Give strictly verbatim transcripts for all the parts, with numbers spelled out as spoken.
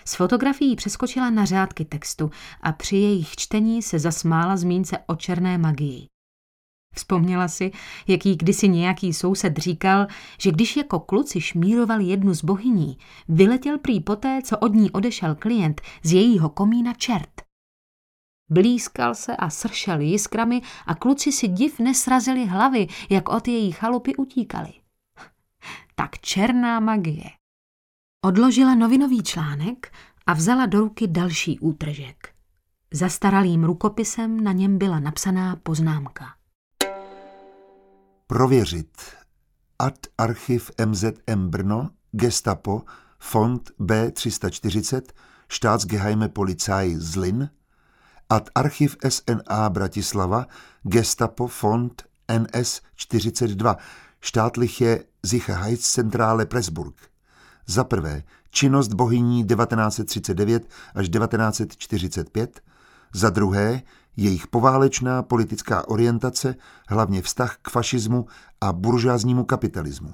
Z fotografií přeskočila na řádky textu a při jejich čtení se zasmála zmínce o černé magii. Vzpomněla si, jak jí kdysi nějaký soused říkal, že když jako kluci šmírovali jednu z bohyní, vyletěl prý poté, co od ní odešel klient, z jejího komína čert. Blízkal se a sršel jiskrami a kluci si div nesrazili hlavy, jak od její chalupy utíkali. Tak černá magie. Odložila novinový článek a vzala do ruky další útržek. Zastaralým rukopisem na něm byla napsaná poznámka. Prověřit. Ad archiv M Z M Brno, Gestapo, Fond B tři sta čtyřicet, Staatsgeheime Polizei Zlín, ad archiv S N A Bratislava, Gestapo, Fond N S čtyřicet dva, Staatliche Sicherheitszentrale Pressburg. Za prvé, činnost bohyní devatenáct set třicet devět až devatenáct set čtyřicet pět, za druhé, jejich poválečná politická orientace, hlavně vztah k fašismu a buržoáznímu kapitalismu.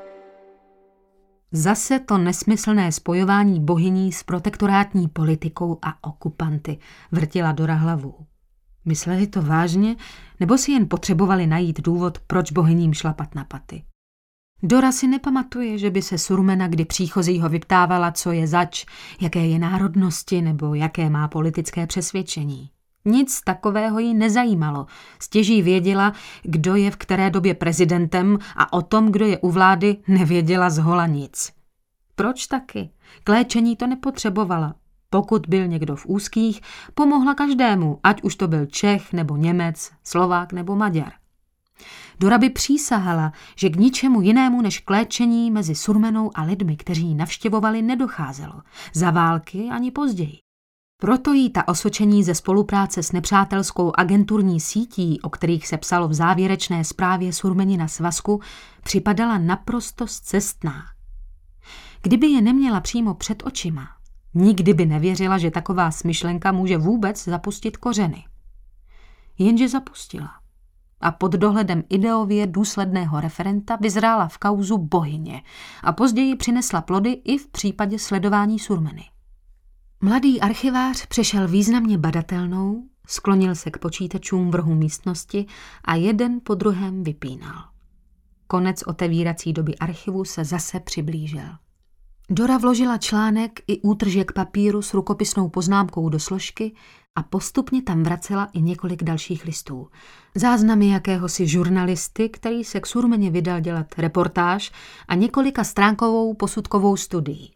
Zase to nesmyslné spojování bohyní s protektorátní politikou a okupanty, vrtila Dora hlavou. Mysleli to vážně, nebo si jen potřebovali najít důvod, proč bohyním šlapat na paty? Dora si nepamatuje, že by se Surmena kdy příchozího vyptávala, co je zač, jaké je národnosti nebo jaké má politické přesvědčení. Nic takového jí nezajímalo. Stěží věděla, kdo je v které době prezidentem a o tom, kdo je u vlády, nevěděla zhola nic. Proč taky? K léčení to nepotřebovala. Pokud byl někdo v úzkých, pomohla každému, ať už to byl Čech nebo Němec, Slovák nebo Maďar. Dora by přísahala, že k ničemu jinému než k léčení mezi Surmenou a lidmi, kteří ji navštěvovali, nedocházelo. Za války ani později. Proto jí ta osočení ze spolupráce s nepřátelskou agenturní sítí, o kterých se psalo v závěrečné zprávě Surmenina svazku, připadala naprosto scestná. Kdyby je neměla přímo před očima, nikdy by nevěřila, že taková smyšlenka může vůbec zapustit kořeny. Jenže zapustila. A pod dohledem ideově důsledného referenta vyzrála v kauzu bohyně a později přinesla plody i v případě sledování Surmeny. Mladý archivář přešel významně badatelnou, sklonil se k počítačům v rohu místnosti a jeden po druhém vypínal. Konec otevírací doby archivu se zase přiblížil. Dora vložila článek i útržek papíru s rukopisnou poznámkou do složky a postupně tam vracela i několik dalších listů. Záznamy jakéhosi žurnalisty, který se k Surmeně vydal dělat reportáž a několika stránkovou posudkovou studii.